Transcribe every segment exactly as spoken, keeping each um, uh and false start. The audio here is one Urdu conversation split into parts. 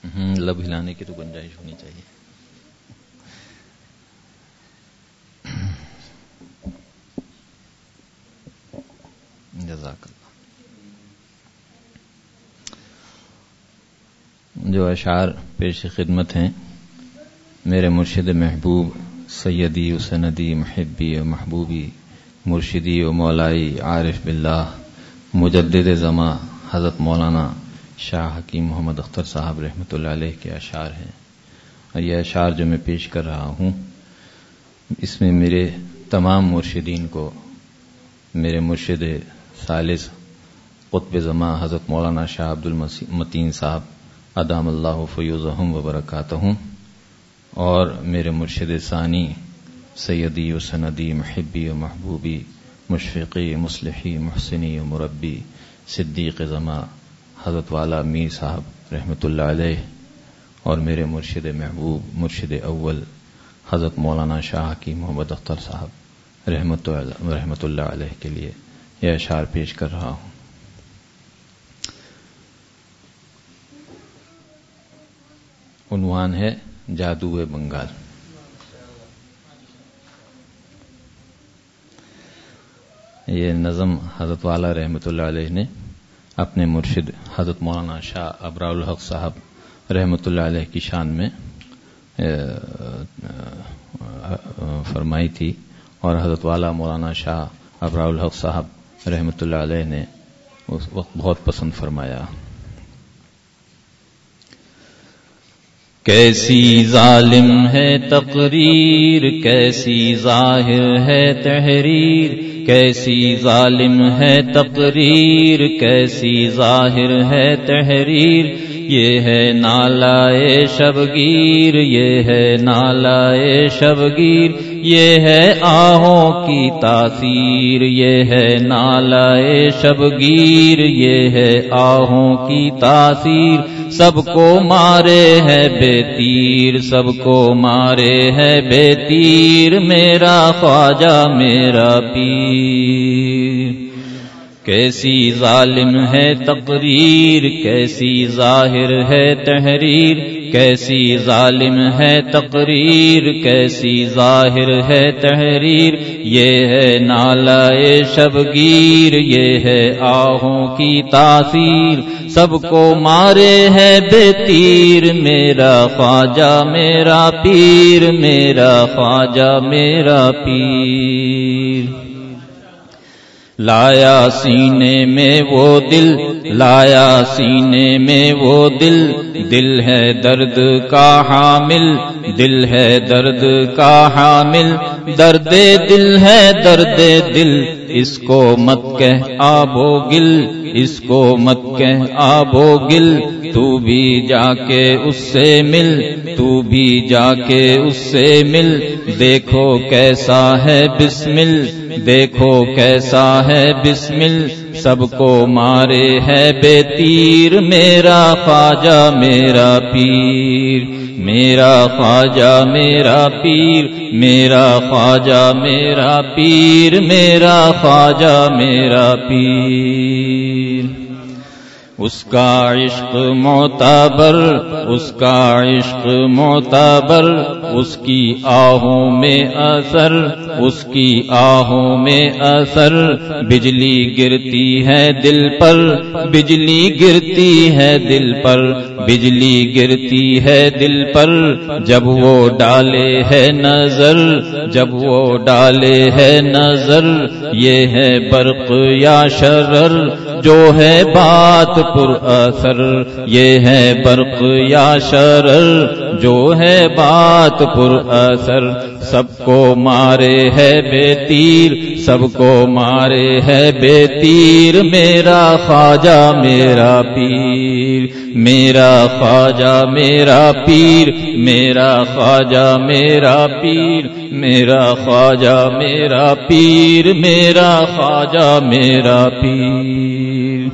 لب ہلانے کی تو گنجائش ہونی چاہیے. جزاک اللہ. جو اشعار پیش خدمت ہیں میرے مرشد محبوب سیدی و سندی محبی و محبوبی مرشدی و مولائی عارف باللہ مجدد زماں حضرت مولانا شاہ حکیم محمد اختر صاحب رحمۃ اللہ علیہ کے اشعار ہیں. اور یہ اشعار جو میں پیش کر رہا ہوں اس میں میرے تمام مرشدین کو میرے مرشد ثالث قطب زماں حضرت مولانا شاہ عبد المتین صاحب ادام اللہ فیوزہم و برکاتہم اور میرے مرشد ثانی سیدی و سندی محبی و محبوبی مشفقی مصلحی محسنی و مربی صدیق زماں حضرت والا میر صاحب رحمۃ اللہ علیہ اور میرے مرشد محبوب مرشد اول حضرت مولانا شاہ کی محمد اختر صاحب رحمۃ رحمۃ اللہ علیہ کے لیے یہ اشعار پیش کر رہا ہوں. عنوان ہے جادو بنگال. یہ نظم حضرت والا رحمۃ اللہ علیہ نے اپنے مرشد حضرت مولانا شاہ ابرار الحق صاحب رحمۃ اللہ علیہ کی شان میں فرمائی تھی اور حضرت والا مولانا شاہ ابرار الحق صاحب رحمۃ اللہ علیہ نے اس وقت بہت پسند فرمایا. کیسی ظالم ہے تقریر کیسی ظاہر ہے تحریر کیسی ظالم ہے تقریر کیسی ظاہر ہے تحریر یہ ہے نالائے شبگیر یہ ہے نالائے شبگیر یہ ہے آہوں کی تاثیر یہ ہے نالائے شبگیر یہ ہے آہوں کی تاثیر سب کو مارے ہے بے تیر سب کو مارے ہے بے تیر میرا خواجہ میرا پیر. کیسی ظالم ہے تقریر کیسی ظاہر ہے تحریر کیسی ظالم ہے تقریر کیسی ظاہر ہے تحریر یہ ہے نالائے شبگیر یہ ہے آہوں کی تاثیر سب کو مارے ہے بے تیر میرا خواجہ میرا پیر میرا خواجہ میرا پیر. لایا سینے میں وہ دل لایا سینے میں وہ دل دل ہے درد کا حامل دل ہے درد کا حامل درد دل ہے درد دل اس کو مت کہہ آب و گل اس کو مت کہہ آب و گل تو بھی جا کے اس سے مل تو بھی جا کے اس سے مل دیکھو کیسا ہے بسمل دیکھو کیسا ہے بسمل سب کو مارے ہے بے تیر میرا خواجہ میرا پیر میرا خواجہ میرا پیر میرا خواجہ میرا پیر میرا خواجہ میرا پیر. اس کا عشق معتبر اس کا عشق معتبر اس کی آہوں میں اثر اس کی آہوں میں اثر بجلی گرتی ہے دل پر بجلی گرتی ہے دل پر بجلی گرتی ہے دل پر جب وہ ڈالے ہے نظر جب وہ ڈالے ہے نظر یہ ہے برق یا شرر جو ہے بات پر اثر یہ ہے برق یا شرر جو ہے بات پر اثر سب کو مارے ہے بے تیر سب کو مارے ہے بے تیر میرا خواجہ میرا پیر میرا خواجہ میرا پیر میرا خواجہ میرا پیر میرا خواجہ میرا پیر میرا خواجہ میرا پیر.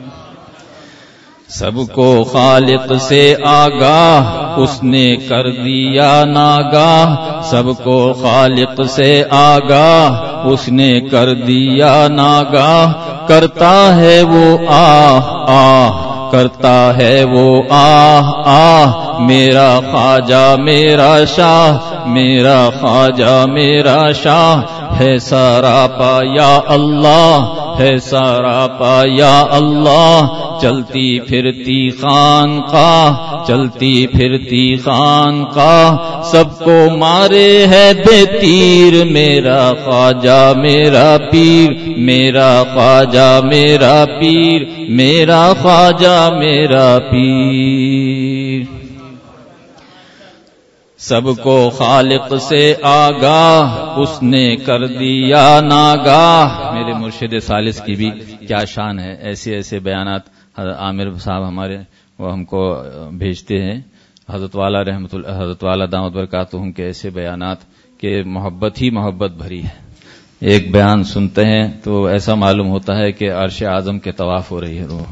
سب کو خالق سے آگاہ اس نے کر دیا ناگاہ سب کو خالق سے آگاہ اس نے کر دیا ناگاہ کرتا ہے وہ آہ آہ کرتا ہے وہ آہ آہ میرا خواجہ میرا شاہ میرا خواجہ میرا شاہ ہے سراپا یا اللہ ہے سراپا یا اللہ چلتی پھرتی خانقاہ چلتی پھرتی خانقاہ سب کو مارے ہے بے تیر میرا خواجہ میرا پیر میرا خواجہ میرا پیر میرا خواجہ میرا پیر سب کو خالق سے آگاہ اس نے کر دیا ناگاہ. میرے مرشد ثالث کی بھی کیا شان ہے. ایسے ایسے بیانات عامر صاحب ہمارے وہ ہم کو بھیجتے ہیں. حضرت والا رحمت اللہ حضرت والا دامت برکاتہم کے ایسے بیانات کہ محبت ہی محبت بھری ہے. ایک بیان سنتے ہیں تو ایسا معلوم ہوتا ہے کہ عرش اعظم کے طواف ہو رہی ہے روح.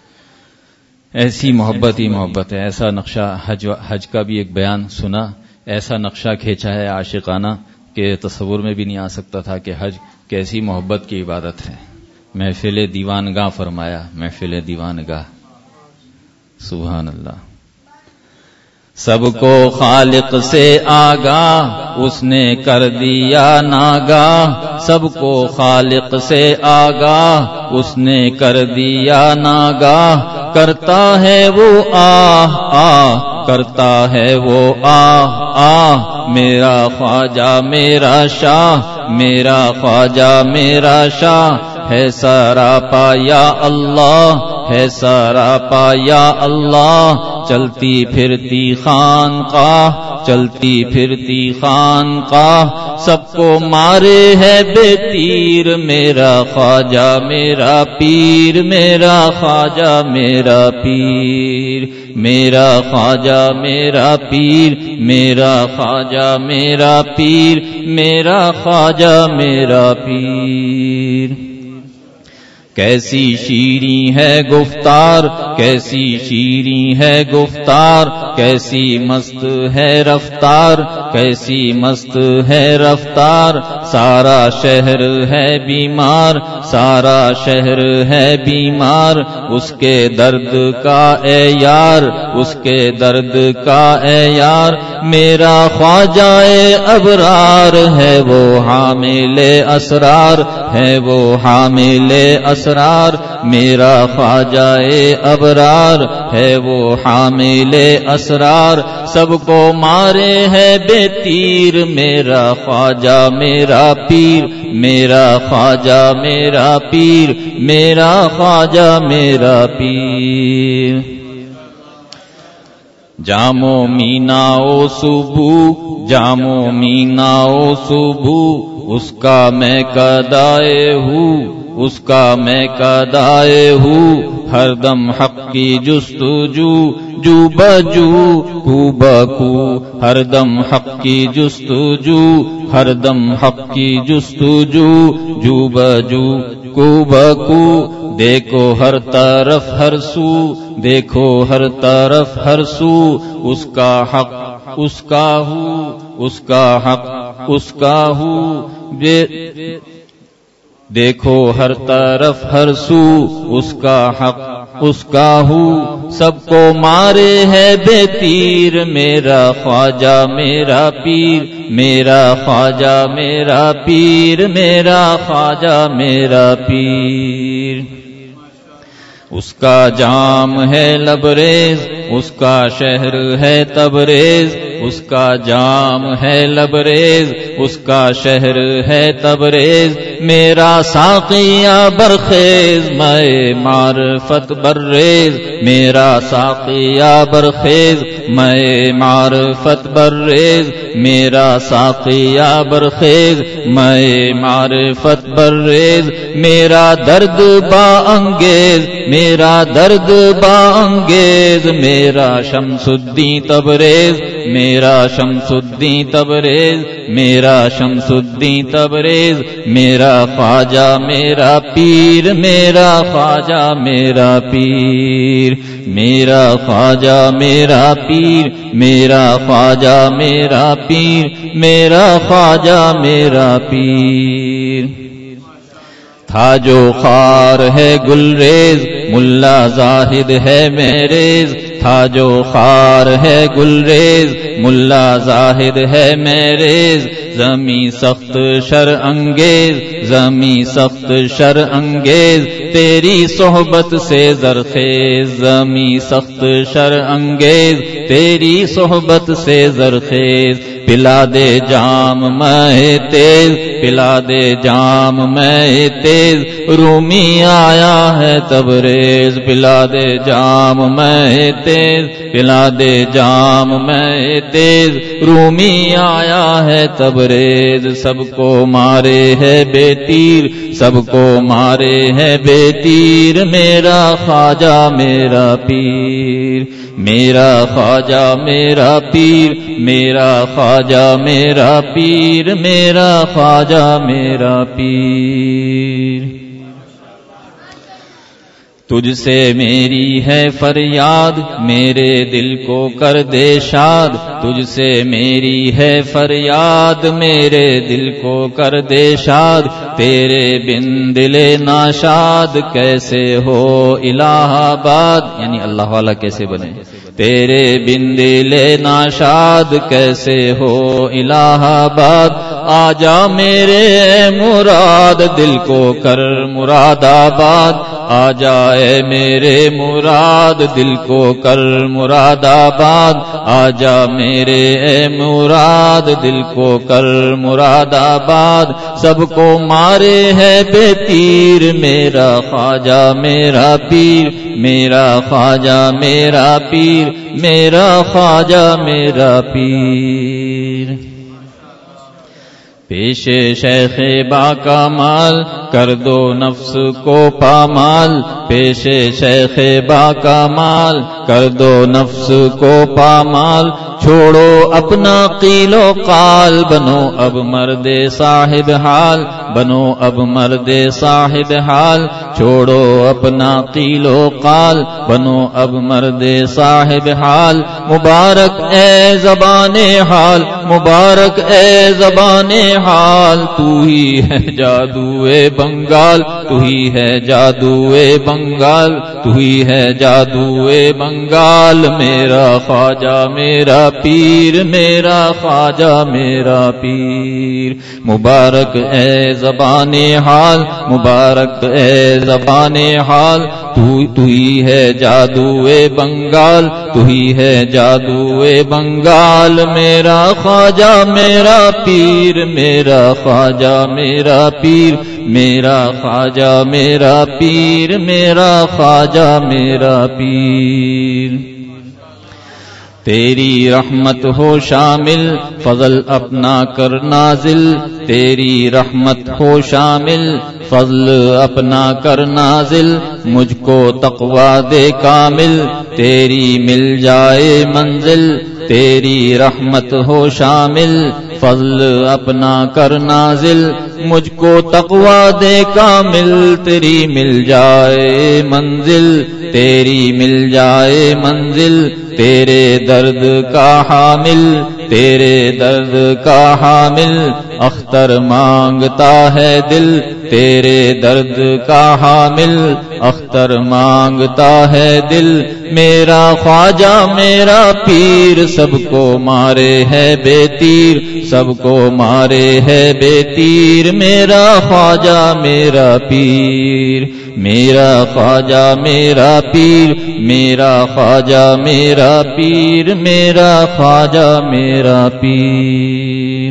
ایسی محبت ہی محبت ہے. ایسا نقشہ حج حج کا بھی ایک بیان سنا. ایسا نقشہ کھینچا ہے عاشقانہ کہ تصور میں بھی نہیں آ سکتا تھا کہ حج کیسی محبت کی عبادت ہے. محفل دیوان گاہ فرمایا محفل دیوان گاہ. سبحان اللہ. سب کو خالق سے آگاہ اس نے کر دیا ناگاہ سب کو خالق سے آگاہ اس نے کر دیا ناگاہ کرتا ہے وہ آہ آہ کرتا ہے وہ آہ آہ میرا خواجہ میرا شاہ میرا خواجہ میرا شاہ ہے سراپا یا اللہ ہے سراپا یا اللہ چلتی پھرتی خانقاہ چلتی پھرتی خانقاہ سب کو مارے ہے بے تیر میرا خواجہ میرا پیر میرا خواجہ میرا پیر میرا خواجہ میرا پیر میرا خواجہ میرا پیر میرا خواجہ میرا پیر. کیسی شیریں ہے گفتار کیسی شیریں ہے گفتار کیسی مست ہے رفتار کیسی مست ہے رفتار سارا شہر ہے بیمار سارا شہر ہے بیمار اس کے درد کا اے یار اس کے درد کا اے یار میرا خواجہ ابرار ہے وہ حامل اسرار ہے وہ حامل اسرار میرا خواجہ ابرار ہے وہ حامل اسرار سب کو مارے ہے بے تیر میرا خواجہ میرا پیر میرا خواجہ میرا پیر میرا خواجہ میرا پیر. جامو مینا او صبح جامو مینا او صبح اس کا میں کدائے ہوں اس کا میں کدائے ہوں ہر دم حق کی جستجو جو بجو کو بکو ہر دم حق کی جستجو ہر دم حق کی جستجو جو بجو کو بکو دیکھو ہر طرف ہر سو دیکھو ہر طرف ہر سو اس کا حق اس کا ہو اس کا حق اس کا ہو دیکھو ہر طرف ہر سو اس کا حق اس کا ہو سب کو مارے ہے بے تیر میرا خواجہ میرا پیر میرا خواجہ میرا پیر میرا خواجہ میرا پیر. اس کا جام ہے لبریز اس کا شہر ہے تبریز اس کا جام ہے لبریز اس کا شہر ہے تبریز میرا ساقیہ برخیز میں معرفت برریز میرا ساقیہ برخیز میں معرفت برریز میرا ساقیہ برخیز میں معرفت برریز میرا درد با انگیز میرا درد با انگیز میرا شمس الدین تبریز میرا شمس الدین تبریز میرا شمس الدین تبریز میرا خواجہ میرا پیر میرا خواجہ میرا پیر میرا خواجہ میرا پیر میرا خواجہ میرا پیر میرا خواجہ میرا پیر. تھا جو خار ہے گلریز ملا زاہد ہے میریز، تھا جو خار ہے گلریز ملا زاہد ہے میریز، زمیں سخت شر انگیز زمیں سخت شر انگیز تیری صحبت سے زرخیز، زمیں سخت شر انگیز تیری صحبت سے زرخیز، پلا دے جام میں تیز پلا دے جام میں تیز، رومی آیا ہے تبریز، پلا دے جام میں تیز پلا دے جام میں تیز، رومی آیا ہے تبریز، سب کو مارے ہے بے تیر سب کو مارے ہے بے تیر، میرا خواجہ میرا پیر میرا خواجہ میرا پیر میرا خواجہ میرا پیر میرا خواجہ میرا پیر، تجھ سے میری ہے فریاد میرے دل کو کر دے شاد، تجھ سے میری ہے فریاد میرے دل کو کر دے شاد، تیرے بن دل ناشاد کیسے ہو الہ آباد، یعنی اللہ والا کیسے بنے، تیرے بن دل ناشاد کیسے ہو الہ آباد، آجا میرے مراد دل کو کر مراد آباد، آ جائے میرے مراد دل کو کر مراد آباد، آ جا میرے اے مراد دل کو کر مراد آباد، سب کو مارے ہے بے تیر میرا خواجہ میرا پیر میرا خواجہ میرا پیر میرا خواجہ میرا پیر، پیش شیخ با کمال کر دو نفس کو پامال، پیش شیخ با کمال کر دو نفس کو پامال، چھوڑو اپنا قیل و قال بنو اب مرد صاحب حال، بنو اب مرد صاحب حال، چھوڑو اپنا قیل و قال بنو اب مرد صاحب حال، مبارک اے زبان حال مبارک اے زبان حال، تو ہی ہے جادوئے بنگال تو ہی ہے جادوئے بنگال تو ہی ہے جادوئے بنگال، میرا خواجہ میرا پیر میرا خواجہ میرا پیر، مبارک اے زبان حال مبارک اے زبان حال، تو تو ہی ہے جادوئے بنگال تو ہی ہے جادوئے بنگال، میرا خواجہ میرا پیر میرا خواجہ میرا پیر میرا خواجہ میرا پیر میرا خواجہ میرا پیر، تیری رحمت ہو شامل فضل اپنا کر نازل، تیری رحمت ہو شامل فضل اپنا کر نازل، مجھ کو تقوی دے کامل تیری مل جائے منزل، تیری رحمت ہو شامل فضل اپنا کر نازل، مجھ کو تقوی دے کامل تیری مل جائے منزل تیری مل جائے منزل، تیرے درد کا حامل تیرے درد کا حامل، اختر مانگتا ہے دل تیرے درد کا حامل، اختر مانگتا ہے دل، میرا خواجہ میرا پیر سب کو مارے ہے بے تیر سب کو مارے ہے بے تیر، میرا خواجہ میرا پیر میرا خواجہ میرا پیر میرا خواجہ میرا پیر میرا خواجہ میرا پیر،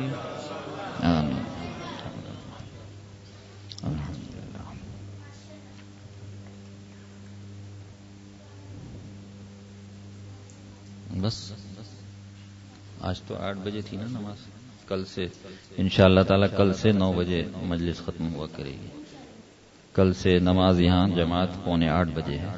بس آج تو آٹھ بجے تھی نا نماز، کل سے انشاءاللہ تعالی کل سے نو بجے مجلس ختم ہوا کرے گی، کل سے نماز یہاں جماعت پونے آٹھ بجے ہے۔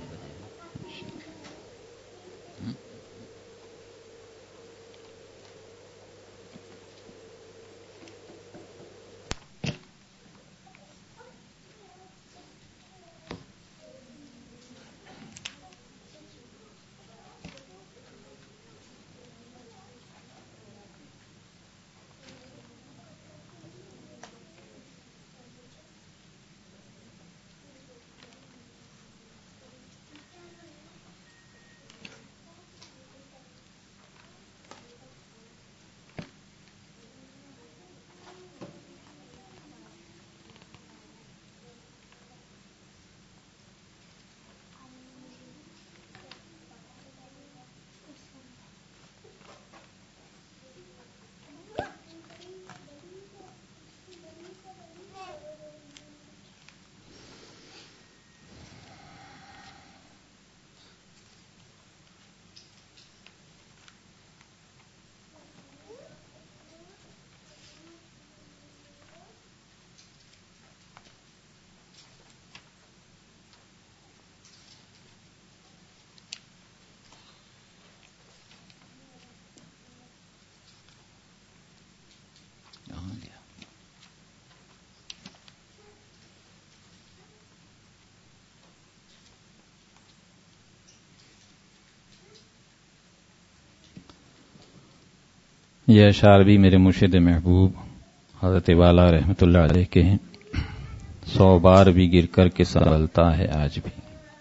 یہ اشعار بھی میرے مرشد محبوب حضرت والا رحمۃ اللہ علیہ کے ہیں. سو بار بھی گر کر کے سنبھلتا ہے آج بھی.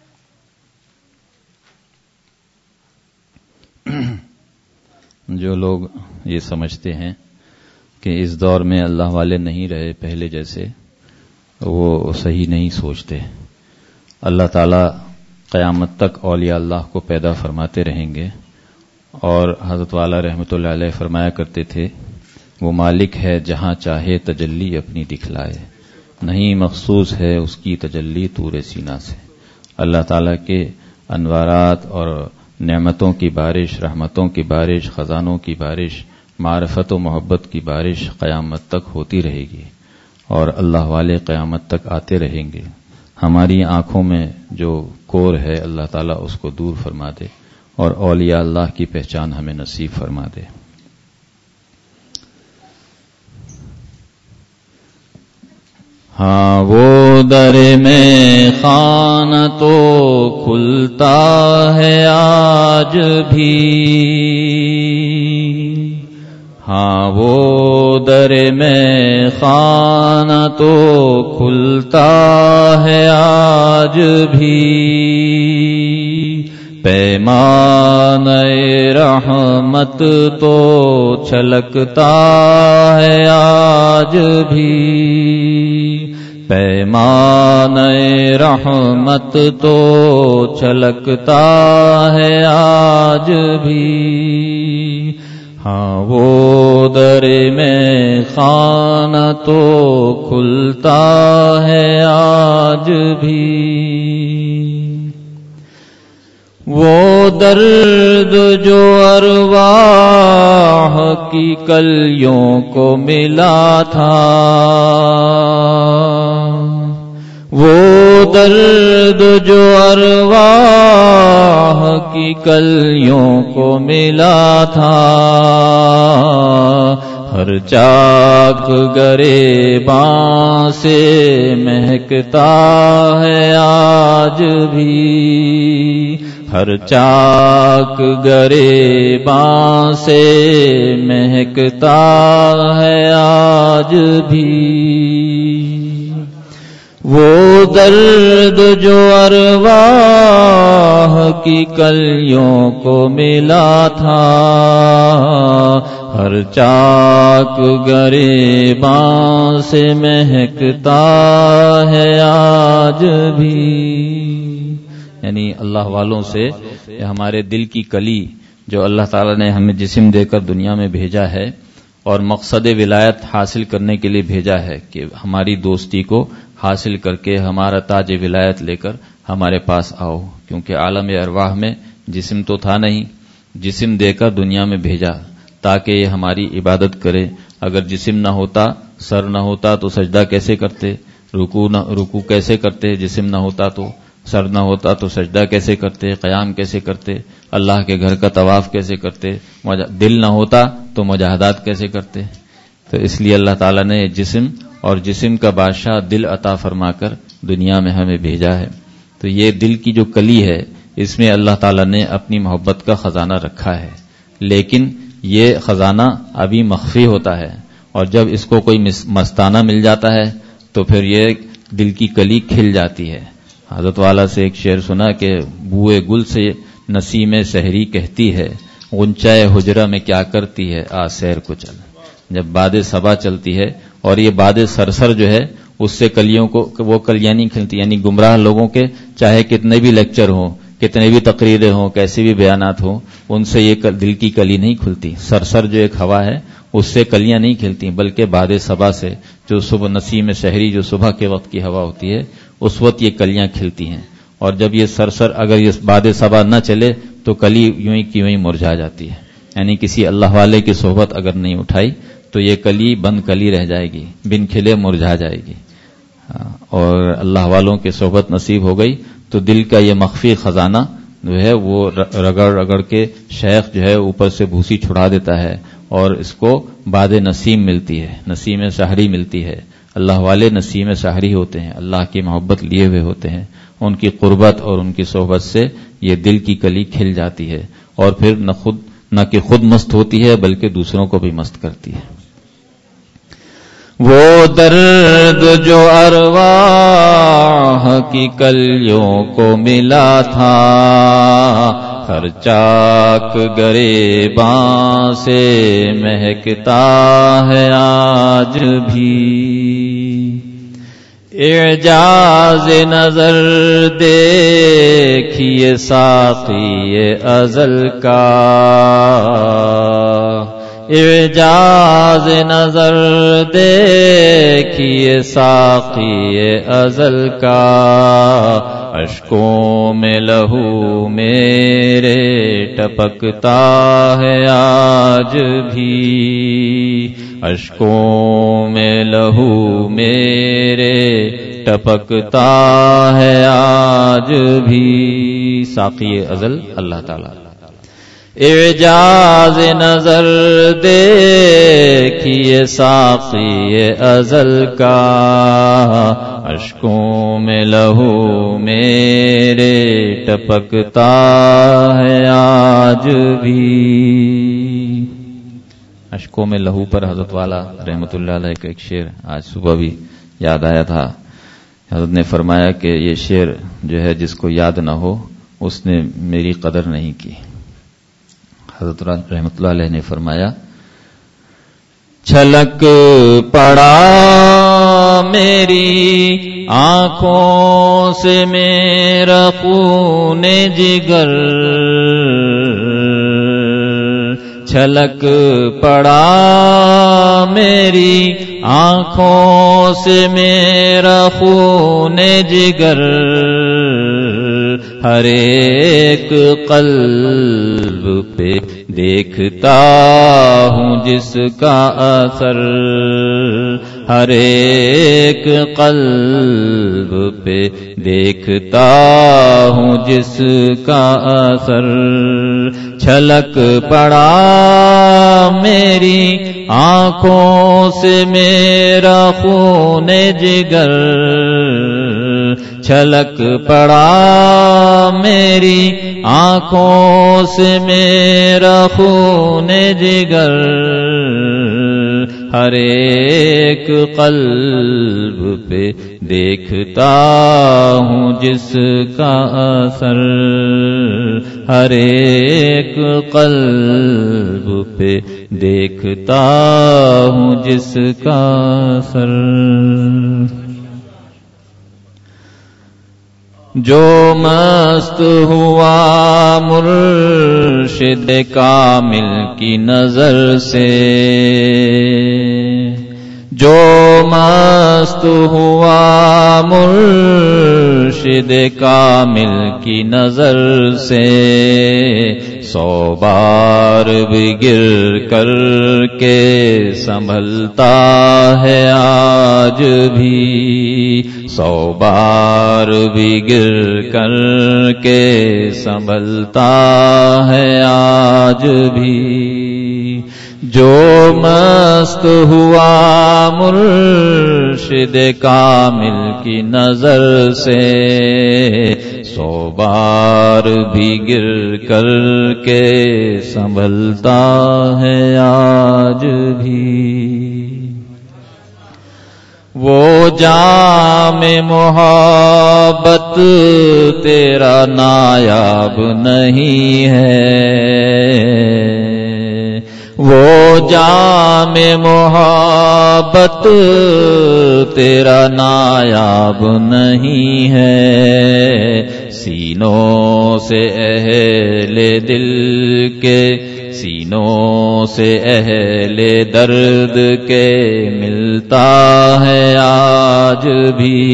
جو لوگ یہ سمجھتے ہیں کہ اس دور میں اللہ والے نہیں رہے پہلے جیسے، وہ صحیح نہیں سوچتے. اللہ تعالی قیامت تک اولیاء اللہ کو پیدا فرماتے رہیں گے، اور حضرت والا رحمۃ اللہ علیہ فرمایا کرتے تھے وہ مالک ہے جہاں چاہے تجلی اپنی دکھلائے، نہیں مخصوص ہے اس کی تجلی طور سینا سے. اللہ تعالیٰ کے انوارات اور نعمتوں کی بارش، رحمتوں کی بارش، خزانوں کی بارش، معرفت و محبت کی بارش قیامت تک ہوتی رہے گی، اور اللہ والے قیامت تک آتے رہیں گے. ہماری آنکھوں میں جو کور ہے اللہ تعالیٰ اس کو دور فرما دے، اور اولیاء اللہ کی پہچان ہمیں نصیب فرما دے. ہاں وہ در میں خانہ تو کھلتا ہے آج بھی، ہاں وہ در میں خانہ تو کھلتا ہے آج بھی، پیمان رحمت تو چھلکتا ہے آج بھی، پیمان رحمت تو چھلکتا ہے آج بھی. ہاں وہ در میں خانہ تو کھلتا ہے آج بھی، وہ درد جو ارواح کی کلیوں کو ملا تھا، وہ درد جو ارواح کی کلیوں کو ملا تھا، ہر چاک گریباں سے مہکتا ہے آج بھی، ہر چاک گریباں سے مہکتا ہے آج بھی. وہ درد جو ارواح کی کلیوں کو ملا تھا، ہر چاک گریباں سے مہکتا ہے آج بھی. یعنی اللہ والوں سے ہمارے دل کی کلی جو اللہ تعالیٰ نے ہمیں جسم دے کر دنیا میں بھیجا ہے، اور مقصد ولایت حاصل کرنے کے لیے بھیجا ہے کہ ہماری دوستی کو حاصل کر کے ہمارا تاج ولایت لے کر ہمارے پاس آؤ. کیونکہ عالم ارواح میں جسم تو تھا نہیں، جسم دے کر دنیا میں بھیجا تاکہ یہ ہماری عبادت کرے. اگر جسم نہ ہوتا، سر نہ ہوتا تو سجدہ کیسے کرتے، رکوع نہ رکوع کیسے کرتے، جسم نہ ہوتا تو، سر نہ ہوتا تو سجدہ کیسے کرتے، قیام کیسے کرتے، اللہ کے گھر کا طواف کیسے کرتے، دل نہ ہوتا تو مجاہدات کیسے کرتے. تو اس لیے اللہ تعالیٰ نے جسم اور جسم کا بادشاہ دل عطا فرما کر دنیا میں ہمیں بھیجا ہے. تو یہ دل کی جو کلی ہے اس میں اللہ تعالیٰ نے اپنی محبت کا خزانہ رکھا ہے، لیکن یہ خزانہ ابھی مخفی ہوتا ہے، اور جب اس کو کوئی مستانہ مل جاتا ہے تو پھر یہ دل کی کلی کھل جاتی ہے. حضرت والا سے ایک شعر سنا کہ بوئے گل سے نسیم سحری کہتی ہے، غنچۂ حجرہ میں کیا کرتی ہے آ سیر کو چل. جب باد صبا چلتی ہے اور یہ باد سرسر جو ہے اس سے کلیوں کو وہ کلیاں نہیں کھلتی. یعنی گمراہ لوگوں کے چاہے کتنے بھی لیکچر ہوں، کتنے بھی تقریریں ہوں، کیسے بھی بیانات ہوں، ان سے یہ دل کی کلی نہیں کھلتی. سرسر جو ایک ہوا ہے اس سے کلیاں نہیں کھلتی، بلکہ باد صبا سے جو صبح نسیم شہری جو صبح کے وقت کی ہوا ہوتی ہے اس وقت یہ کلیاں کھلتی ہیں. اور جب یہ سرسر اگر یہ باد صبا نہ چلے تو کلی یوں ہی کی یوں ہی مرجھا جاتی ہے. یعنی کسی اللہ والے کی صحبت اگر نہیں اٹھائی تو یہ کلی بند کلی رہ جائے گی، بن کھلے مرجھا جائے گی. اور اللہ والوں کی صحبت نصیب ہو گئی تو دل کا یہ مخفی خزانہ جو ہے وہ رگڑ رگڑ کے شیخ جو ہے اوپر سے بھوسی چھڑا دیتا ہے، اور اس کو باد نسیم ملتی ہے، نسیم سحری ملتی ہے. اللہ والے نسیم سحری ہوتے ہیں، اللہ کی محبت لیے ہوئے ہوتے ہیں. ان کی قربت اور ان کی صحبت سے یہ دل کی کلی کھل جاتی ہے، اور پھر نہ خود نہ کہ خود مست ہوتی ہے بلکہ دوسروں کو بھی مست کرتی ہے۔ وہ درد جو ارواح کی کلیوں کو ملا تھا، ہر چاک گریباں سے مہکتا ہے آج بھی۔ اعجاز نظر دیکھیے ساقی ازل کا، اعجاز نظر دیکھیے ساقی ازل کا، اشکوں میں لہو میرے ٹپکتا ہے آج بھی، اشکوں میں لہو میرے ٹپکتا ہے آج بھی۔ ساقی ازل اللہ تعالی۔ اعجاز نظر دیکھیے ساقی ازل کا، اشکوں میں لہو میرے ٹپکتا ہے آج بھی۔ اشکوں میں لہو پر حضرت والا رحمت اللہ علیہ کا ایک شعر آج صبح بھی یاد آیا تھا۔ حضرت نے فرمایا کہ یہ شعر جو ہے جس کو یاد نہ ہو اس نے میری قدر نہیں کی۔ حضرت رحمت اللہ علیہ نے فرمایا، چھلک پڑا میری آنکھوں سے میرا خون جگر، چھلک پڑا میری آنکھوں سے میرا خون جگر، ہر ایک قلب پہ دیکھتا ہوں جس کا اثر، ہر ایک قلب پہ دیکھتا ہوں جس کا اثر، چھلک پڑا میری آنکھوں سے میرا خون جگر، چھلک پڑا میری آنکھوں سے میرا خون جگر، ہر ایک قلب پہ دیکھتا ہوں جس کا اثر، ہر ایک قلب پہ دیکھتا ہوں جس کا اثر۔ جو مست ہوا مرشد کامل کی نظر سے، جو مست ہوا مرشد کامل کی نظر سے، سو بار بھی گر کر کے سنبھلتا ہے آج بھی، سو بار بھی گر کر کے سنبھلتا ہے آج بھی، جو مست ہوا مرشد کامل کی نظر سے، سو بار بھی گر کر کے سنبھلتا ہے آج بھی۔ وہ جام محبت تیرا نایاب نہیں ہے، وہ جام محبت تیرا نایاب نہیں ہے، سینوں سے اہل دل کے، سینوں سے اہل درد کے ملتا ہے آج بھی،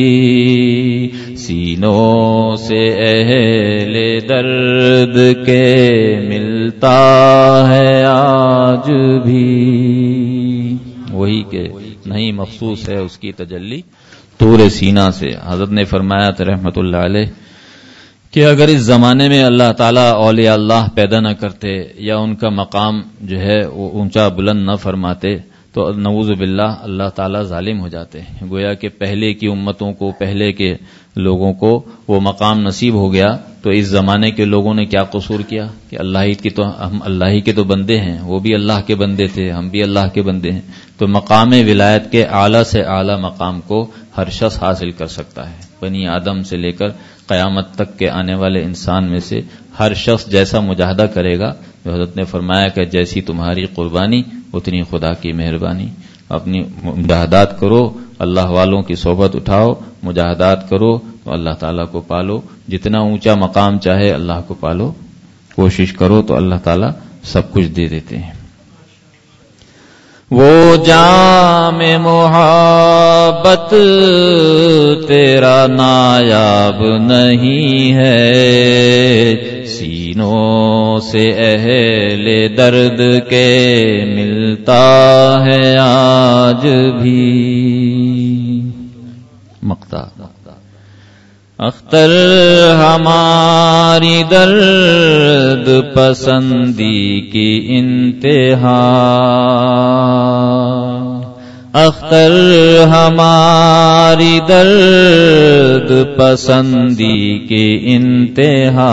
سینوں سے اہل درد کے ملتا ہے آج بھی۔ وہی کہ نہیں مخصوص ہے اس کی تجلی طور سینہ سے۔ حضرت نے فرمایا تھا رحمت اللہ علیہ کہ اگر اس زمانے میں اللہ تعالیٰ اولیاء اللہ پیدا نہ کرتے یا ان کا مقام جو ہے وہ اونچا بلند نہ فرماتے تو نعوذ باللہ اللہ تعالیٰ ظالم ہو جاتے، گویا کہ پہلے کی امتوں کو، پہلے کے لوگوں کو وہ مقام نصیب ہو گیا تو اس زمانے کے لوگوں نے کیا قصور کیا کہ اللہ ہی کی تو ہم اللہ ہی کے تو بندے ہیں، وہ بھی اللہ کے بندے تھے، ہم بھی اللہ کے بندے ہیں. تو مقام ولایت کے اعلیٰ سے اعلیٰ مقام کو ہر شخص حاصل کر سکتا ہے. بنی آدم سے لے کر قیامت تک کے آنے والے انسان میں سے ہر شخص جیسا مجاہدہ کرے گا، جو حضرت نے فرمایا کہ جیسی تمہاری قربانی اتنی خدا کی مہربانی. اپنی مجاہدات کرو، اللہ والوں کی صحبت اٹھاؤ، مجاہدات کرو تو اللہ تعالیٰ کو پالو. جتنا اونچا مقام چاہے اللہ کو پالو، کوشش کرو تو اللہ تعالیٰ سب کچھ دے دیتے ہیں. وہ جام محبت تیرا نایاب نہیں ہے، سینوں سے اہل درد کے ملتا ہے آج بھی. مقطع اختر ہماری درد پسندی کی انتہا، اختر ہماری درد پسندی کی انتہا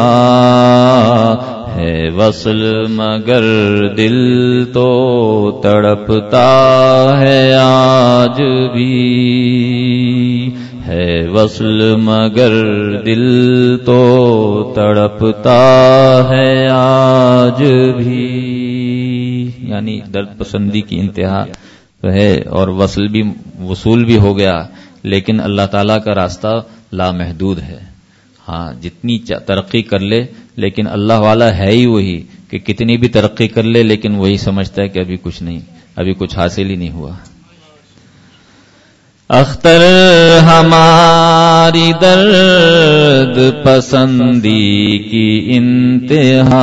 ہے. وصل مگر دل تو تڑپتا ہے آج بھی ہے، وصل مگر دل تو تڑپتا ہے آج بھی. یعنی درد پسندی کی انتہا تو ہے اور وصل بھی وصول بھی ہو گیا، لیکن اللہ تعالیٰ کا راستہ لامحدود ہے. ہاں جتنی ترقی کر لے لیکن اللہ والا ہے ہی وہی کہ کتنی بھی ترقی کر لے لیکن وہی سمجھتا ہے کہ ابھی کچھ نہیں، ابھی کچھ حاصل ہی نہیں ہوا. اختر ہماری درد پسندی کی انتہا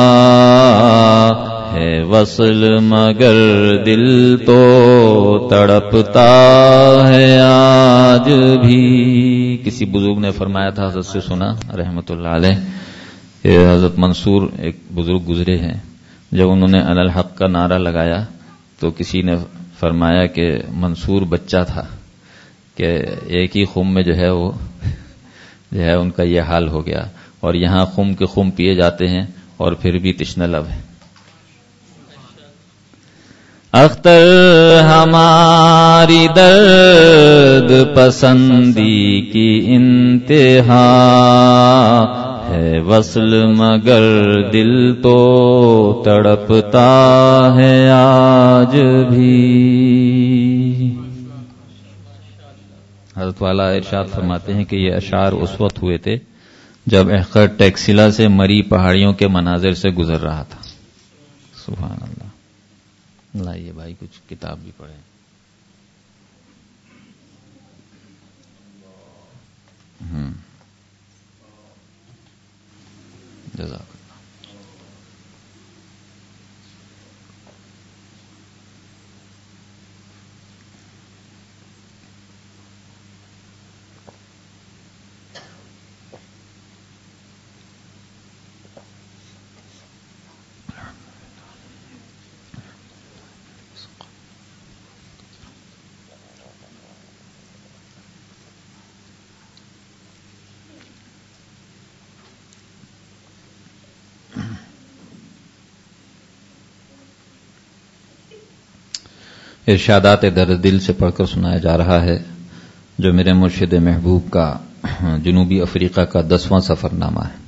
ہے، وصل مگر دل تو تڑپتا ہے آج بھی. کسی بزرگ نے فرمایا تھا، حضرت سے سنا رحمت اللہ علیہ، کہ حضرت منصور ایک بزرگ گزرے ہیں، جب انہوں نے علی الحق کا نعرہ لگایا تو کسی نے فرمایا کہ منصور بچہ تھا کہ ایک ہی خم میں جو ہے وہ جو ہے ان کا یہ حال ہو گیا، اور یہاں خم کے خم پیے جاتے ہیں اور پھر بھی تشنہ لب ہے. اختر ہماری درد پسندی کی انتہا ہے، وصل مگر دل تو تڑپتا ہے آج بھی. حضرت والا ارشاد فرماتے ہیں کہ یہ اشعار اس وقت ہوئے تھے جب احقر ٹیکسلا سے مری پہاڑیوں کے مناظر سے گزر رہا تھا. سبحان اللہ. لائیے بھائی کچھ کتاب بھی پڑھیں. ہوں جزاک ارشادات درد دل سے پڑھ کر سنایا جا رہا ہے، جو میرے مرشد محبوب کا جنوبی افریقہ کا دسواں سفر نامہ ہے.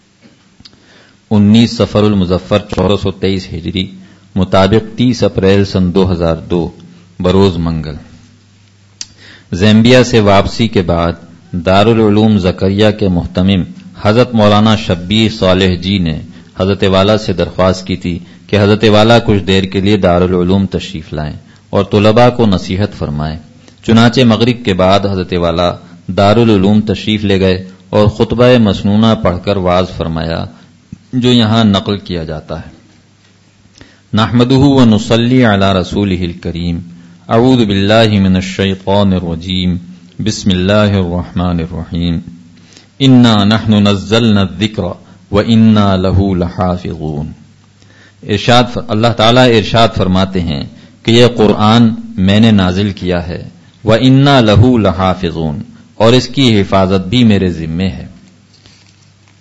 انیس سفر المظفر چودہ سو تیئیس ہجری مطابق تیس اپریل سن دو ہزار دو بروز منگل. زیمبیا سے واپسی کے بعد دارالعلوم زکریا کے محتمم حضرت مولانا شبیر صالح جی نے حضرت والا سے درخواست کی تھی کہ حضرت والا کچھ دیر کے لیے دارالعلوم تشریف لائیں اور طلباء کو نصیحت فرمائیں. چنانچہ مغرب کے بعد حضرت والا دارالعلوم تشریف لے گئے اور خطبہ مسنونہ پڑھ کر واعظ فرمایا، جو یہاں نقل کیا جاتا ہے. نحمدہ و نصلی علی رسولہ الکریم. اعوذ باللہ من الشیطان الرجیم. بسم اللہ الرحمن الرحیم. انا نحن نزلنا الذکر و انا لہ لحافظون. ارشاد اللہ تعالیٰ ارشاد فرماتے ہیں کہ یہ قرآن میں نے نازل کیا ہے، وَإِنَّا لَهُ لَحَافِظُونَ، اور اس کی حفاظت بھی میرے ذمے ہے.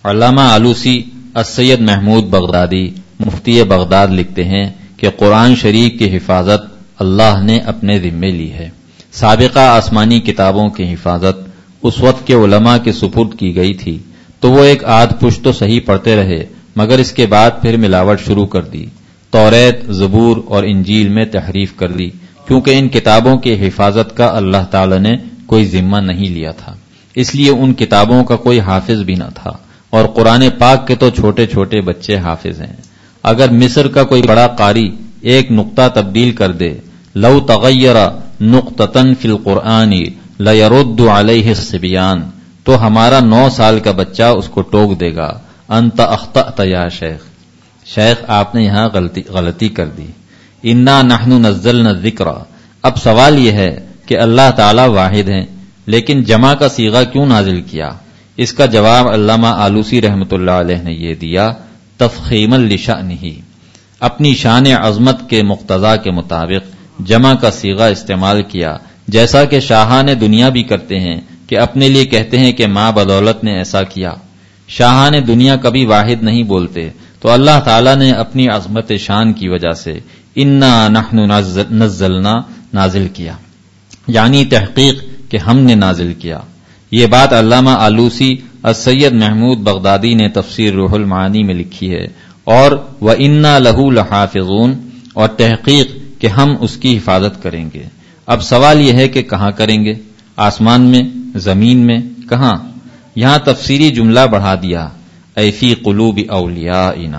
علامہ آلوسی السید محمود بغدادی مفتی بغداد لکھتے ہیں کہ قرآن شریف کی حفاظت اللہ نے اپنے ذمے لی ہے. سابقہ آسمانی کتابوں کی حفاظت اس وقت کے علماء کے سپرد کی گئی تھی تو وہ ایک آدھ پشت تو صحیح پڑھتے رہے، مگر اس کے بعد پھر ملاوٹ شروع کر دی. توریت، زبور اور انجیل میں تحریف کر دی، کیونکہ ان کتابوں کی حفاظت کا اللہ تعالی نے کوئی ذمہ نہیں لیا تھا، اس لیے ان کتابوں کا کوئی حافظ بھی نہ تھا. اور قرآن پاک کے تو چھوٹے چھوٹے بچے حافظ ہیں. اگر مصر کا کوئی بڑا قاری ایک نقطہ تبدیل کر دے، لو تغیر نقطۃ فی القرآن لیرد علیہ الصبیان، تو ہمارا نو سال کا بچہ اس کو ٹوک دے گا، انت اخطأت یا شیخ، شیخ آپ نے یہاں غلطی غلطی کر دی. انا نحن نزلنا الذکر. اب سوال یہ ہے کہ اللہ تعالی واحد ہیں، لیکن جمع کا صیغہ کیوں نازل کیا؟ اس کا جواب علامہ آلوسی رحمۃ اللہ علیہ نے یہ دیا، تفخیما لشأنہ، اپنی شان عظمت کے مقتضا کے مطابق جمع کا صیغہ استعمال کیا، جیسا کہ شاہان دنیا بھی کرتے ہیں کہ اپنے لیے کہتے ہیں کہ ماں بدولت نے ایسا کیا. شاہان دنیا کبھی واحد نہیں بولتے، تو اللہ تعالیٰ نے اپنی عظمت شان کی وجہ سے انا نحن نزلنا نازل کیا، یعنی تحقیق کہ ہم نے نازل کیا. یہ بات علامہ آلوسی السید محمود بغدادی نے تفسیر روح المعانی میں لکھی ہے. اور وَإِنَّا لَهُ لَحَافِظُونَ، اور تحقیق کہ ہم اس کی حفاظت کریں گے. اب سوال یہ ہے کہ کہاں کریں گے؟ آسمان میں، زمین میں، کہاں؟ یہاں تفسیری جملہ بڑھا دیا، اے فی قلوب اولیائنا.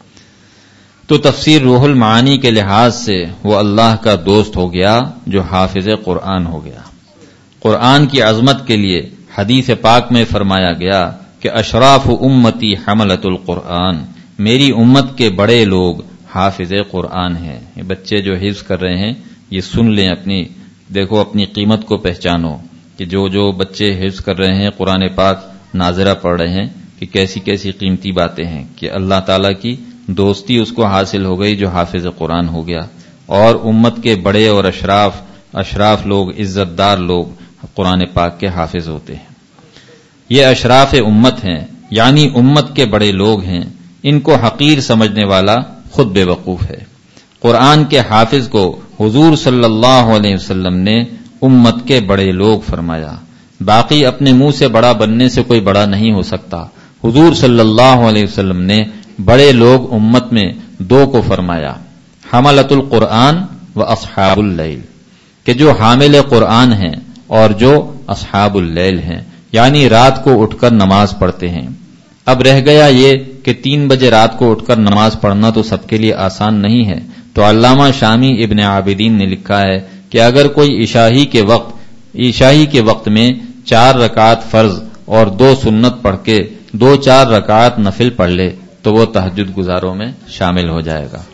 تو تفسیر روح المعانی کے لحاظ سے وہ اللہ کا دوست ہو گیا جو حافظ قرآن ہو گیا. قرآن کی عظمت کے لیے حدیث پاک میں فرمایا گیا کہ اشراف امتی حملۃ القرآن، میری امت کے بڑے لوگ حافظ قرآن ہیں. یہ بچے جو حفظ کر رہے ہیں یہ سن لیں، اپنی دیکھو اپنی قیمت کو پہچانو کہ جو جو بچے حفظ کر رہے ہیں قرآن پاک ناظرہ پڑھ رہے ہیں کہ کیسی کیسی قیمتی باتیں ہیں کہ اللہ تعالیٰ کی دوستی اس کو حاصل ہو گئی جو حافظ قرآن ہو گیا. اور امت کے بڑے اور اشراف اشراف لوگ، عزت دار لوگ قرآن پاک کے حافظ ہوتے ہیں. یہ اشراف امت ہیں، یعنی امت کے بڑے لوگ ہیں. ان کو حقیر سمجھنے والا خود بے وقوف ہے. قرآن کے حافظ کو حضور صلی اللہ علیہ وسلم نے امت کے بڑے لوگ فرمایا. باقی اپنے منہ سے بڑا بننے سے کوئی بڑا نہیں ہو سکتا. حضور صلی اللہ علیہ وسلم نے بڑے لوگ امت میں دو کو فرمایا، حملۃ القرآن و اصحاب اللیل، کہ جو حامل قرآن ہیں اور جو اصحاب اللیل ہیں، یعنی رات کو اٹھ کر نماز پڑھتے ہیں. اب رہ گیا یہ کہ تین بجے رات کو اٹھ کر نماز پڑھنا تو سب کے لیے آسان نہیں ہے. تو علامہ شامی ابن عابدین نے لکھا ہے کہ اگر کوئی عشائی کے وقت عشائی کے وقت میں چار رکعت فرض اور دو سنت پڑھ کے دو چار رکعت نفل پڑھ لے تو وہ تہجد گزاروں میں شامل ہو جائے گا.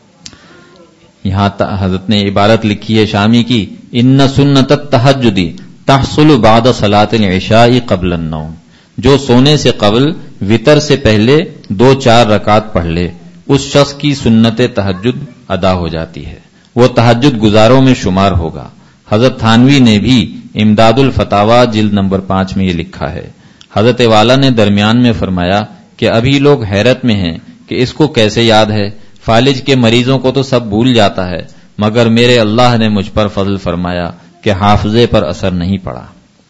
یہاں حضرت نے عبارت لکھی ہے شامی کی، ان سنت التہجد تحصل بعد صلاۃ العشاء قبل النوم، جو سونے سے قبل وتر سے پہلے دو چار رکعت پڑھ لے اس شخص کی سنت تہجد ادا ہو جاتی ہے، وہ تہجد گزاروں میں شمار ہوگا. حضرت تھانوی نے بھی امداد الفتاوا جلد نمبر پانچ میں یہ لکھا ہے. حضرت والا نے درمیان میں فرمایا کہ ابھی لوگ حیرت میں ہیں کہ اس کو کیسے یاد ہے، فالج کے مریضوں کو تو سب بھول جاتا ہے، مگر میرے اللہ نے مجھ پر فضل فرمایا کہ حافظے پر اثر نہیں پڑا.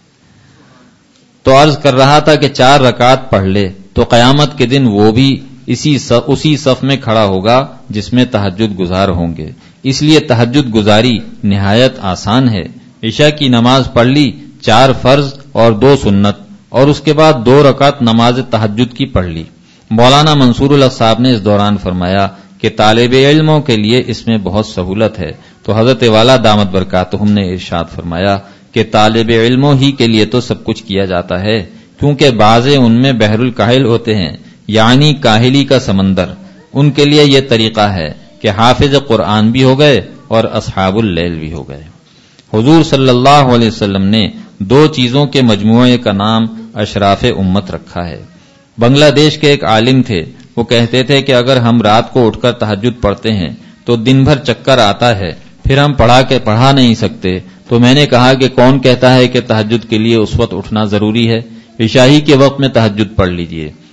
تو عرض کر رہا تھا کہ چار رکعت پڑھ لے تو قیامت کے دن وہ بھی اسی صف اسی صف میں کھڑا ہوگا جس میں تہجد گزار ہوں گے. اس لیے تہجد گزاری نہایت آسان ہے. عشاء کی نماز پڑھ لی، چار فرض اور دو سنت، اور اس کے بعد دو رکعت نماز تہجد کی پڑھ لی. مولانا منصور الحق صاحب نے اس دوران فرمایا کہ طالب علموں کے لیے اس میں بہت سہولت ہے. تو حضرت والا دامت برکاتہم نے ارشاد فرمایا کہ طالب علموں ہی کے لیے تو سب کچھ کیا جاتا ہے، کیونکہ بعضے ان میں بحر الکاہل ہوتے ہیں، یعنی کاہلی کا سمندر. ان کے لیے یہ طریقہ ہے کہ حافظ قرآن بھی ہو گئے اور اصحاب اللیل بھی ہو گئے. حضور صلی اللہ علیہ وسلم نے دو چیزوں کے مجموعے کا نام اشراف امت رکھا ہے. بنگلہ دیش کے ایک عالم تھے، وہ کہتے تھے کہ اگر ہم رات کو اٹھ کر تہجد پڑھتے ہیں تو دن بھر چکر آتا ہے، پھر ہم پڑھا کے پڑھا نہیں سکتے. تو میں نے کہا کہ کون کہتا ہے کہ تہجد کے لیے اس وقت اٹھنا ضروری ہے؟ عشائی کے وقت میں تہجد پڑھ لیجئے.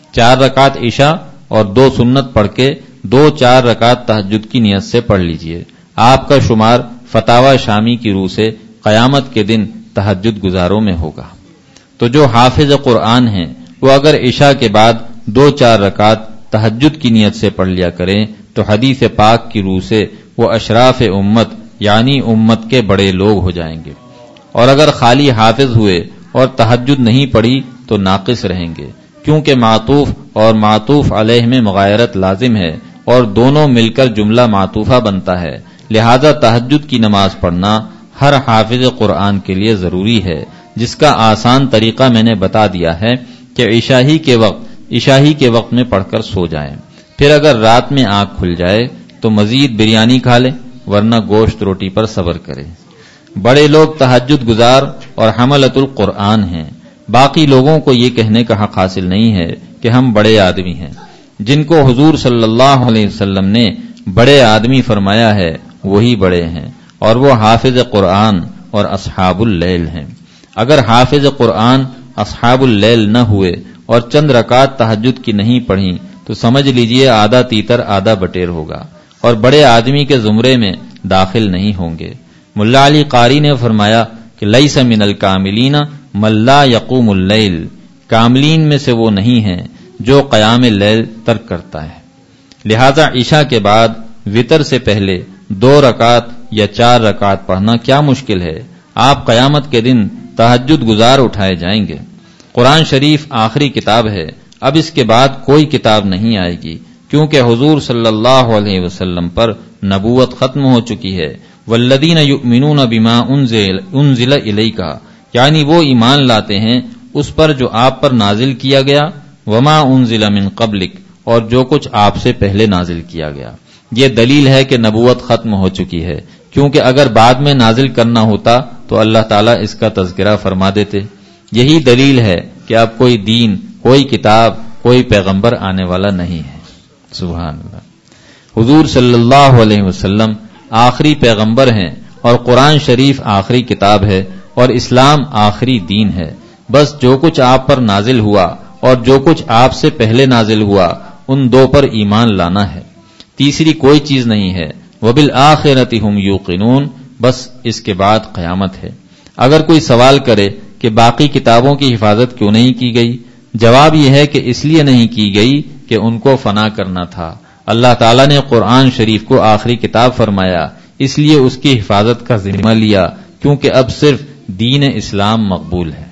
چار رکعت عشاء اور دو سنت پڑھ کے دو چار رکعت تہجد کی نیت سے پڑھ لیجئے. آپ کا شمار فتاوی شامی کی روح سے قیامت کے دن تہجد گزاروں میں ہوگا. تو جو حافظ قرآن ہیں وہ اگر عشاء کے بعد دو چار رکعت تہجد کی نیت سے پڑھ لیا کریں تو حدیث پاک کی روح سے وہ اشراف امت یعنی امت کے بڑے لوگ ہو جائیں گے. اور اگر خالی حافظ ہوئے اور تہجد نہیں پڑھی تو ناقص رہیں گے، کیونکہ معطوف اور معطوف علیہ میں مغایرت لازم ہے اور دونوں مل کر جملہ معطوفہ بنتا ہے. لہذا تہجد کی نماز پڑھنا ہر حافظ قرآن کے لیے ضروری ہے، جس کا آسان طریقہ میں نے بتا دیا ہے کہ عشاء کے وقت عشاء کے وقت میں پڑھ کر سو جائیں. پھر اگر رات میں آنکھ کھل جائے تو مزید بریانی کھا لیں، ورنہ گوشت روٹی پر صبر کریں. بڑے لوگ تہجد گزار اور حملۃ القرآن ہیں. باقی لوگوں کو یہ کہنے کا حق حاصل نہیں ہے کہ ہم بڑے آدمی ہیں. جن کو حضور صلی اللہ علیہ وسلم نے بڑے آدمی فرمایا ہے وہی بڑے ہیں، اور وہ حافظ قرآن اور اصحاب اللیل ہیں. اگر حافظ قرآن اصحاب اللیل نہ ہوئے اور چند رکعت تہجد کی نہیں پڑھی تو سمجھ لیجئے آدھا تیتر آدھا بٹیر ہوگا اور بڑے آدمی کے زمرے میں داخل نہیں ہوں گے. ملا علی قاری نے فرمایا کہ لیس من الکاملین من لا یقوم اللیل، کاملین میں سے وہ نہیں ہیں جو قیام اللیل ترک کرتا ہے. لہذا عشاء کے بعد وتر سے پہلے دو رکعت یا چار رکعت پڑھنا کیا مشکل ہے. آپ قیامت کے دن تہجد گزار اٹھائے جائیں گے. قرآن شریف آخری کتاب ہے، اب اس کے بعد کوئی کتاب نہیں آئے گی، کیونکہ حضور صلی اللہ علیہ وسلم پر نبوت ختم ہو چکی ہے. والذین یؤمنون بما انزل انزل الیک، یعنی وہ ایمان لاتے ہیں اس پر جو آپ پر نازل کیا گیا، وما انزل من قبلک، اور جو کچھ آپ سے پہلے نازل کیا گیا. یہ دلیل ہے کہ نبوت ختم ہو چکی ہے، کیونکہ اگر بعد میں نازل کرنا ہوتا تو اللہ تعالیٰ اس کا تذکرہ فرما دیتے. یہی دلیل ہے کہ اب کوئی دین، کوئی کتاب، کوئی پیغمبر آنے والا نہیں ہے. سبحان اللہ. حضور صلی اللہ علیہ وسلم آخری پیغمبر ہیں اور قرآن شریف آخری کتاب ہے اور اسلام آخری دین ہے. بس جو کچھ آپ پر نازل ہوا اور جو کچھ آپ سے پہلے نازل ہوا ان دو پر ایمان لانا ہے، تیسری کوئی چیز نہیں ہے. وبالآخرۃ ھم یوقنون، بس اس کے بعد قیامت ہے. اگر کوئی سوال کرے کہ باقی کتابوں کی حفاظت کیوں نہیں کی گئی، جواب یہ ہے کہ اس لیے نہیں کی گئی کہ ان کو فنا کرنا تھا. اللہ تعالیٰ نے قرآن شریف کو آخری کتاب فرمایا، اس لیے اس کی حفاظت کا ذمہ لیا، کیونکہ اب صرف دین اسلام مقبول ہے.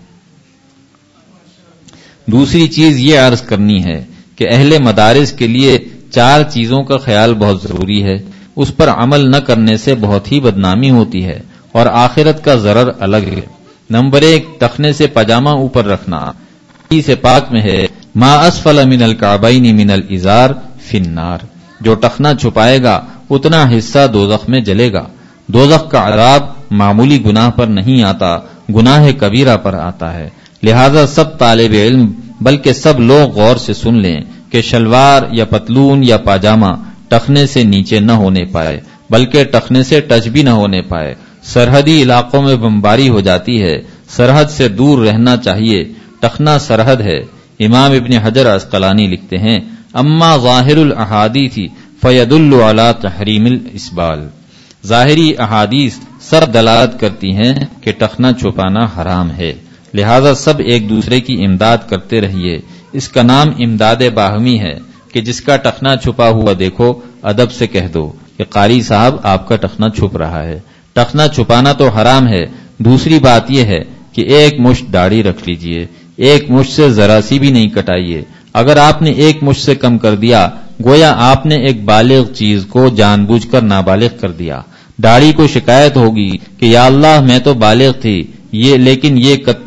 دوسری چیز یہ عرض کرنی ہے کہ اہل مدارس کے لیے چار چیزوں کا خیال بہت ضروری ہے. اس پر عمل نہ کرنے سے بہت ہی بدنامی ہوتی ہے اور آخرت کا ضرر الگ ہے. نمبر ایک، ٹخنے سے پاجامہ اوپر رکھنا. حدیث پاک میں ہے ما اسفل من الکعبین من الازار فی النار، جو ٹخنا چھپائے گا اتنا حصہ دوزخ میں جلے گا. دوزخ کا عذاب معمولی گناہ پر نہیں آتا، گناہ کبیرہ پر آتا ہے. لہذا سب طالب علم بلکہ سب لوگ غور سے سن لیں کہ شلوار یا پتلون یا پاجامہ ٹخنے سے نیچے نہ ہونے پائے، بلکہ ٹخنے سے ٹچ بھی نہ ہونے پائے. سرحدی علاقوں میں بمباری ہو جاتی ہے، سرحد سے دور رہنا چاہیے. ٹخنا سرحد ہے. امام ابن حجر عسقلانی لکھتے ہیں اما ظاہر الاحادیث فیدل علی تحریم الاسبال، ظاہری احادیث سب دلالت کرتی ہیں کہ ٹخنا چھپانا حرام ہے. لہذا سب ایک دوسرے کی امداد کرتے رہیے. اس کا نام امداد باہمی ہے کہ جس کا ٹخنا چھپا ہوا دیکھو ادب سے کہہ دو کہ قاری صاحب آپ کا ٹخنا چھپ رہا ہے. ٹخنا چھپانا تو حرام ہے. دوسری بات یہ ہے کہ ایک مشت داڑھی رکھ لیجئے، ایک مشت سے ذرا سی بھی نہیں کٹائیے. اگر آپ نے ایک مشت سے کم کر دیا گویا آپ نے ایک بالغ چیز کو جان بوجھ کر نابالغ کر دیا. داڑھی کو شکایت ہوگی کہ یا اللہ میں تو بالغ تھی، یہ لیکن یہ کت...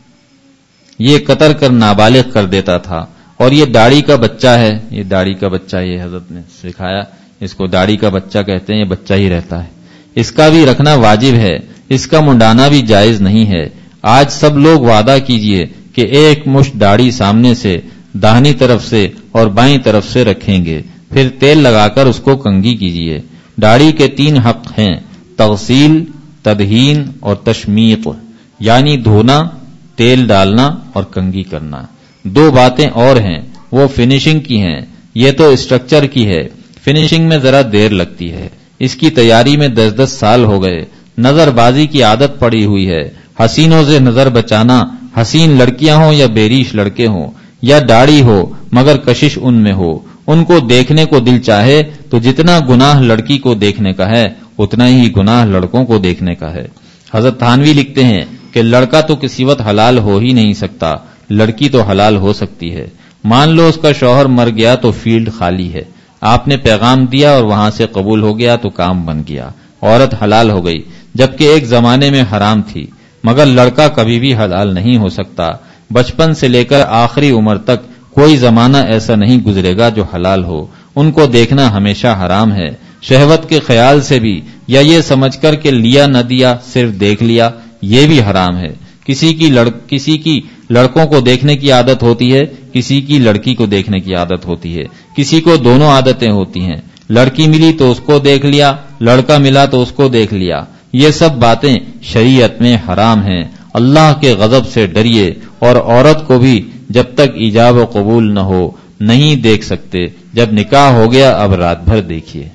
یہ قطر کر نابالغ کر دیتا تھا. اور یہ داڑھی کا بچہ ہے، یہ داڑھی کا بچہ، یہ حضرت نے سکھایا، اس کو داڑھی کا بچہ کہتے ہیں، یہ بچہ ہی رہتا ہے. اس کا بھی رکھنا واجب ہے، اس کا منڈانا بھی جائز نہیں ہے. آج سب لوگ وعدہ کیجئے کہ ایک مشت داڑھی سامنے سے، داہنی طرف سے اور بائیں طرف سے رکھیں گے، پھر تیل لگا کر اس کو کنگھی کیجئے. داڑھی کے تین حق ہیں، تغسیل، تدہین اور تشمیق، یعنی دھونا، تیل ڈالنا اور کنگھی کرنا. دو باتیں اور ہیں وہ فنیشنگ کی ہیں، یہ تو اسٹرکچر کی ہے، فنیشنگ میں ذرا دیر لگتی ہے، اس کی تیاری میں دس دس سال ہو گئے، نظر بازی کی عادت پڑی ہوئی ہے، حسینوں سے نظر بچانا، حسین لڑکیاں ہوں یا بیریش لڑکے ہوں، یا داڑھی ہو مگر کشش ان میں ہو، ان کو دیکھنے کو دل چاہے تو جتنا گناہ لڑکی کو دیکھنے کا ہے اتنا ہی گناہ لڑکوں کو دیکھنے کا ہے۔ حضرت تھانوی لکھتے ہیں کہ لڑکا تو کسی وقت حلال ہو ہی نہیں سکتا، لڑکی تو حلال ہو سکتی ہے۔ مان لو اس کا شوہر مر گیا تو فیلڈ خالی ہے، آپ نے پیغام دیا اور وہاں سے قبول ہو گیا تو کام بن گیا، عورت حلال ہو گئی، جبکہ ایک زمانے میں حرام تھی۔ مگر لڑکا کبھی بھی حلال نہیں ہو سکتا، بچپن سے لے کر آخری عمر تک کوئی زمانہ ایسا نہیں گزرے گا جو حلال ہو، ان کو دیکھنا ہمیشہ حرام ہے، شہوت کے خیال سے بھی، یا یہ سمجھ کر کہ لیا نہ دیا صرف دیکھ لیا، یہ بھی حرام ہے۔ کسی کی لڑ... کسی کی لڑکوں کو دیکھنے کی عادت ہوتی ہے، کسی کی لڑکی کو دیکھنے کی عادت ہوتی ہے، کسی کو دونوں عادتیں ہوتی ہیں، لڑکی ملی تو اس کو دیکھ لیا، لڑکا ملا تو اس کو دیکھ لیا، یہ سب باتیں شریعت میں حرام ہیں۔ اللہ کے غضب سے ڈریے، اور عورت کو بھی جب تک ایجاب و قبول نہ ہو نہیں دیکھ سکتے، جب نکاح ہو گیا اب رات بھر دیکھیے،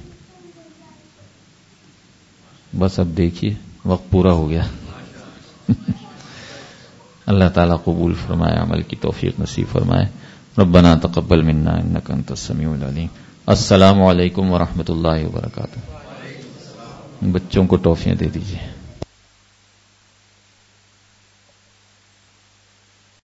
بس اب دیکھیے، وقت پورا ہو گیا۔ اللہ تعالیٰ قبول فرمائے، عمل کی توفیق نصیب فرمائے۔ ربنا تقبل منا انک انت السمیع العلیم۔ السلام علیکم ورحمۃ اللہ وبرکاتہ۔ بچوں کو ٹافیاں دے دیجیے۔